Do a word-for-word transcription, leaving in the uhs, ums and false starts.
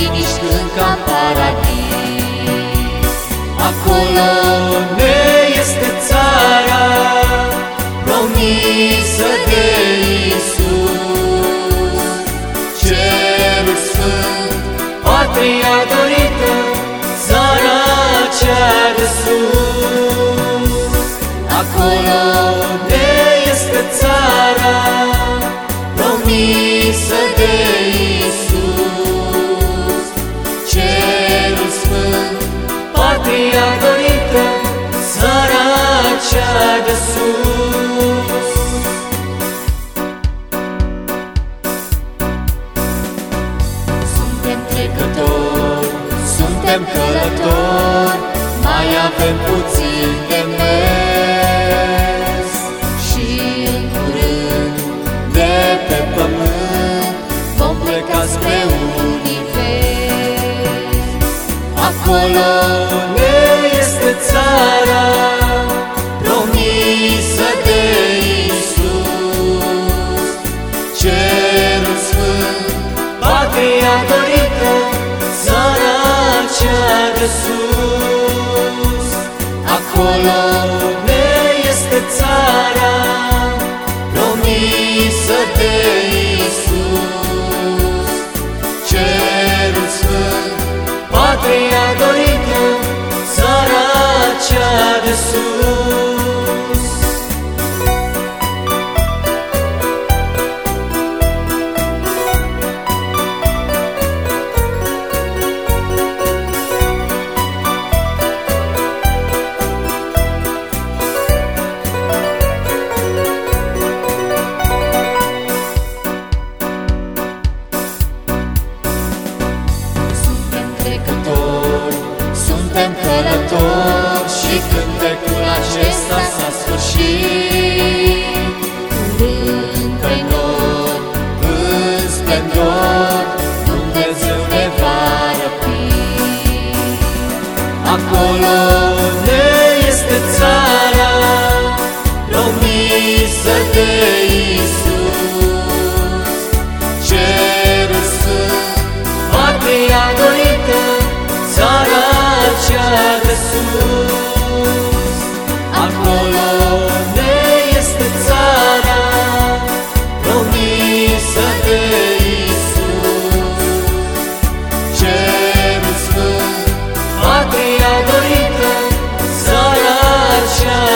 liniști încă în paradis. Acolo ne este țara promisă de Iisus, cerul sfânt, patria dorită, țara cea de sus. Acolo ne este țara promisă de Iisus, cerul sfânt, patria dorită, țara cea de sus. Suntem trecători, suntem călători, mai avem puțin de mers și în curând De pe pământ vom pleca spre univers. acolo ne este țara promisă de Iisus, cerul sfânt, patria dorită, țara cea de sus. Acolo ne este țara promisă de Iisus, cerul sfânt, patria dorită, țara cea de sus. Suntem trecători, Suntem călători și cântecul acesta s-a sfârșit. curând pe noi, În splendor Dumnezeu ne va răpi. Acolo ne este țara promisă de Iisus, cerul sfânt, patria dorită, țara cea de sus. Acolo ne este țara promisă de Iisus, cerul sfânt, patria dorită, țara cea